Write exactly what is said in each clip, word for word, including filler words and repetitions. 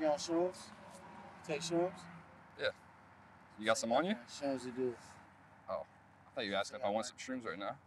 You on shrooms? Take shrooms? Yeah. You got some on you? Shrooms to do. Oh, I thought you were asking if I want some shrooms right now.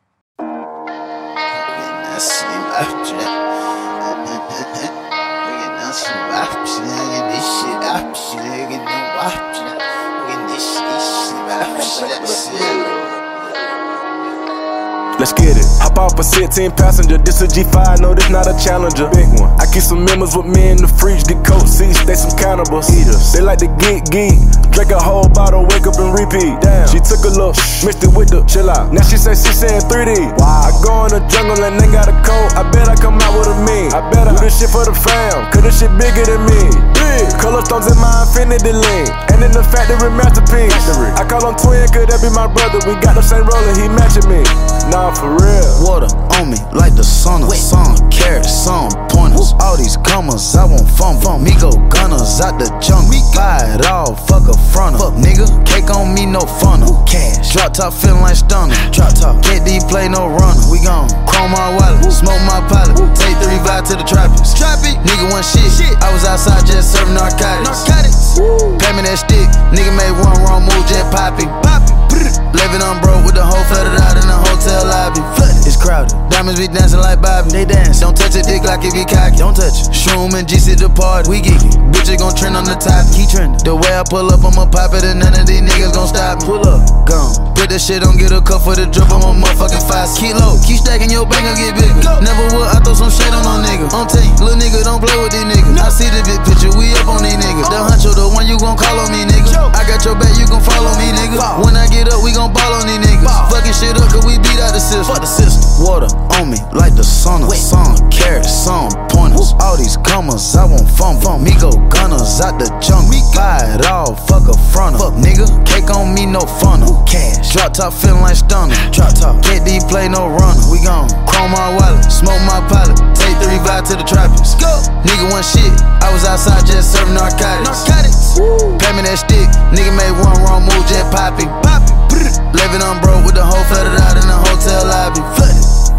Let's get it. Hop off a sixteen passenger. This a G five, no, this not a Challenger. Big one. I keep some members with me in the fridge. Get coat seats, they some cannibals. Eaters. They like to geek, geek. Drink a whole bottle, wake up and repeat. Damn. She took a look, mixed it with the chill out. Now she say she saying three D. Wow. I go in the jungle and they got a coat. I bet I come out with a mean. I bet I do this shit for the fam, cause this shit bigger than me. Big. Color stones in my infinity lane. And in the factory masterpiece. Factory. I call him twin, could that be my brother? We got the same roller, he matching me. Nah, for real. Water on me like the sun, sun carrots, some pointers. All these commas, I won't fumble. Me go gunners out the jungle. Buy it all, fuck a fronter. Fuck nigga, cake on me, no funnel. Cash, drop top feeling like stunner. Drop top, K D play no runner. We gon' chrome my wallet, smoke my pilot. Take three vibe to the tropics. Trappy, nigga one shit. shit. I was outside just serving narcotics. Narcotics. Pay me that stick, nigga made one wrong move, jet popping. Popping. Living on broke with the whole flooded out in the hotel lobby. Flooded. It's crowded. Diamonds be dancing like Bobby. They dance. Don't touch a dick like it be cocky. Don't touch it. Shroom and G C the party. We geeky. Bitches gon' trend on the top. Keep trending. The way I pull up, I'ma pop it and none of these niggas gon' stop me. Pull up. Gone. Put that shit on, get a cup for the drip. I'm a motherfucking five. Keep low. Keep stacking your bank, I'll get bigger. Go. Never would I throw some shade on no nigga. I'm telling you, little nigga, don't play with these niggas. No. I see the big picture. We up on these niggas. The huncho, the one you gon' call on me, nigga. Yo. I got your back, you gon' follow me, nigga. Ball. When I get up, we gon' ball on these niggas. Ball. Fucking shit up, cause we beat out the system. Fuck the system. Water on me like the sun, sun carrots, some pointers. All these commas, I won't fumble. Me go gunners out the jungle. Buy it all, fuck a fronter. Fuck nigga, cake on me, no funnel. Cash, drop top feeling like stunner. Drop top, K D play no runner. We gon' chrome my wallet, smoke my pilot. Take three vibe to the tropics. Go, nigga one shit. I was outside just serving narcotics. Narcotics. Pay me that stick, nigga made one wrong move, jet popping. Popping. Living on broke with the whole flooded out in the hotel lobby. Flooded.